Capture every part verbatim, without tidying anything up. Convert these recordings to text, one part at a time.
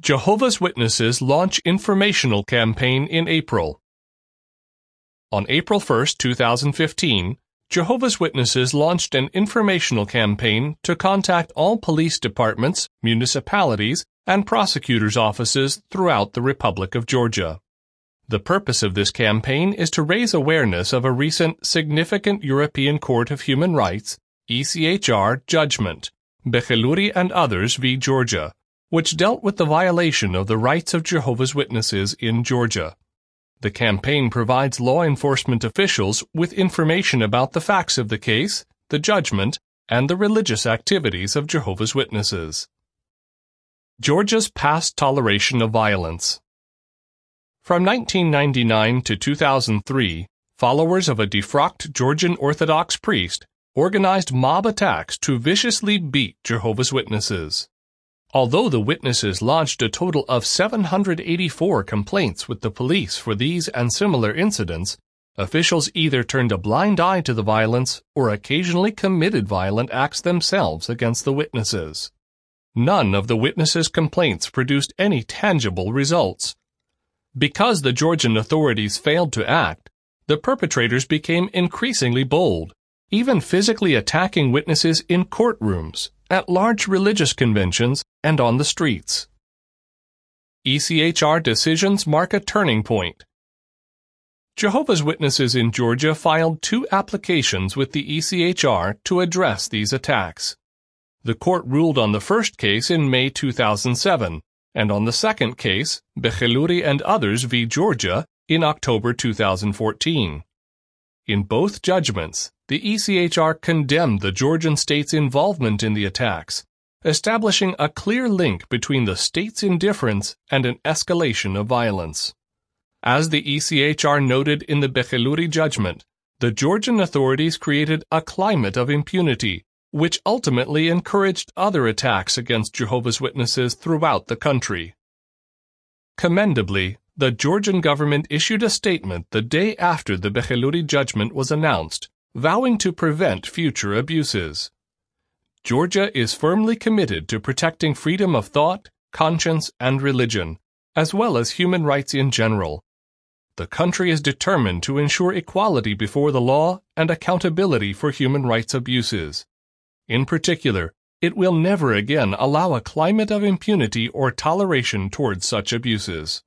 Jehovah's Witnesses launch informational campaign in April. On April first, two thousand fifteen, Jehovah's Witnesses launched an informational campaign to contact all police departments, municipalities, and prosecutors' offices throughout the Republic of Georgia. The purpose of this campaign is to raise awareness of a recent significant European Court of Human Rights, E C H R, judgment, Becheluri and others v. Georgia, which dealt with the violation of the rights of Jehovah's Witnesses in Georgia. The campaign provides law enforcement officials with information about the facts of the case, the judgment, and the religious activities of Jehovah's Witnesses. Georgia's past toleration of violence. From nineteen ninety-nine to two thousand three, followers of a defrocked Georgian Orthodox priest organized mob attacks to viciously beat Jehovah's Witnesses. Although the witnesses lodged a total of seven hundred eighty-four complaints with the police for these and similar incidents, officials either turned a blind eye to the violence or occasionally committed violent acts themselves against the witnesses. None of the witnesses' complaints produced any tangible results. Because the Georgian authorities failed to act, the perpetrators became increasingly bold, even physically attacking witnesses in courtrooms, at large religious conventions, and on the streets. E C H R decisions mark a turning point. Jehovah's Witnesses in Georgia filed two applications with the E C H R to address these attacks. The court ruled on the first case in May two thousand seven, and on the second case, Becheluri and others v. Georgia, in October two thousand fourteen. In both judgments, the E C H R condemned the Georgian state's involvement in the attacks, establishing a clear link between the state's indifference and an escalation of violence. As the E C H R noted in the Becheluri judgment, the Georgian authorities created a climate of impunity, which ultimately encouraged other attacks against Jehovah's Witnesses throughout the country. Commendably, the Georgian government issued a statement the day after the Becheluri judgment was announced, vowing to prevent future abuses. Georgia is firmly committed to protecting freedom of thought, conscience, and religion, as well as human rights in general. The country is determined to ensure equality before the law and accountability for human rights abuses. In particular, it will never again allow a climate of impunity or toleration towards such abuses.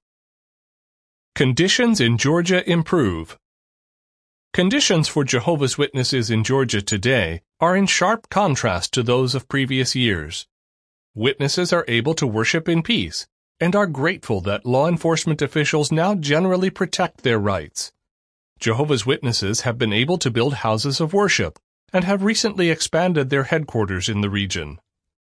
Conditions in Georgia improve. Conditions for Jehovah's Witnesses in Georgia today are in sharp contrast to those of previous years. Witnesses are able to worship in peace and are grateful that law enforcement officials now generally protect their rights. Jehovah's Witnesses have been able to build houses of worship and have recently expanded their headquarters in the region.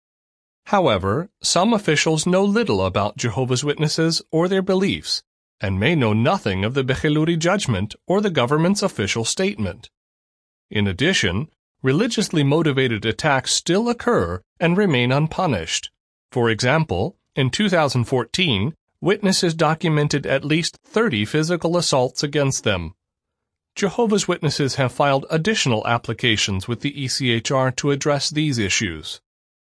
However, some officials know little about Jehovah's Witnesses or their beliefs, and may know nothing of the Becheluri judgment or the government's official statement. In addition, religiously motivated attacks still occur and remain unpunished. For example, in two thousand fourteen, witnesses documented at least thirty physical assaults against them. Jehovah's Witnesses have filed additional applications with the E C H R to address these issues.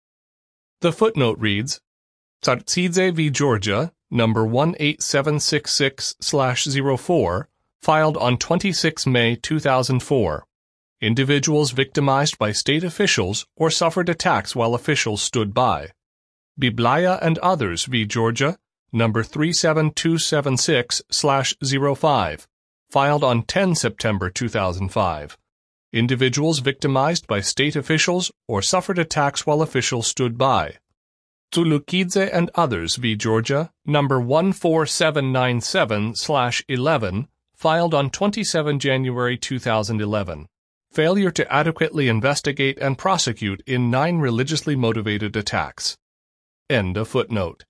The footnote reads, Tsartsidze v. Georgia, number one eight seven six six slash zero four, filed on the twenty-sixth of May two thousand four. Individuals victimized by state officials or suffered attacks while officials stood by. Biblaya and others v. Georgia, number three seven two seven six slash zero five, filed on the tenth of September two thousand five. Individuals victimized by state officials or suffered attacks while officials stood by. Tsulukidze and others v. Georgia, number one four seven nine seven slash eleven, filed on the twenty-seventh of January two thousand eleven. Failure to adequately investigate and prosecute in nine religiously motivated attacks. End of footnote.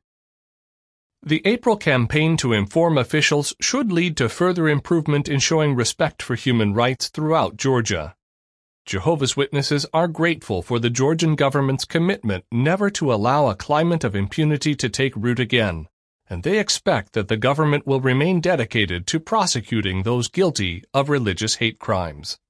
The April campaign to inform officials should lead to further improvement in showing respect for human rights throughout Georgia. Jehovah's Witnesses are grateful for the Georgian government's commitment never to allow a climate of impunity to take root again, and they expect that the government will remain dedicated to prosecuting those guilty of religious hate crimes.